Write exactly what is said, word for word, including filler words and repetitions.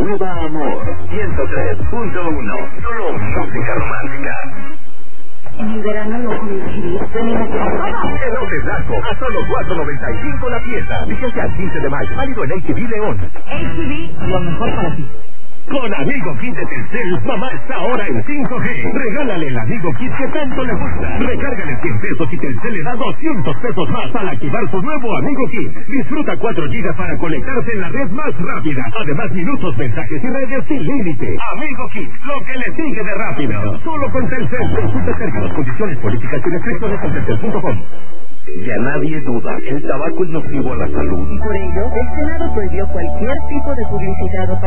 Nueva Amor, ciento tres punto uno. Solo música romántica. En el verano lo coincidir, venir a El doble blanco, a solo cuatro noventa y cinco la pieza. Fíjense al quince de mayo, válido en H D B León. H D B, lo mejor para ti. Con Amigo Kit de Telcel, mamá está ahora en cinco G. Regálale el Amigo Kit que tanto le gusta. Recárgale cien pesos y Telcel le da doscientos pesos más al activar su nuevo Amigo Kit. Disfruta cuatro gigas para conectarse en la red más rápida. Además, minutos, mensajes y redes sin límite. Amigo Kit, lo que le sigue de rápido. Solo con Telcel. Consulta términos, condiciones, políticas y restricciones en telcel punto com. Ya nadie duda, el tabaco es nocivo a la salud. Por ello, el Senado prohibió cualquier tipo de publicidad o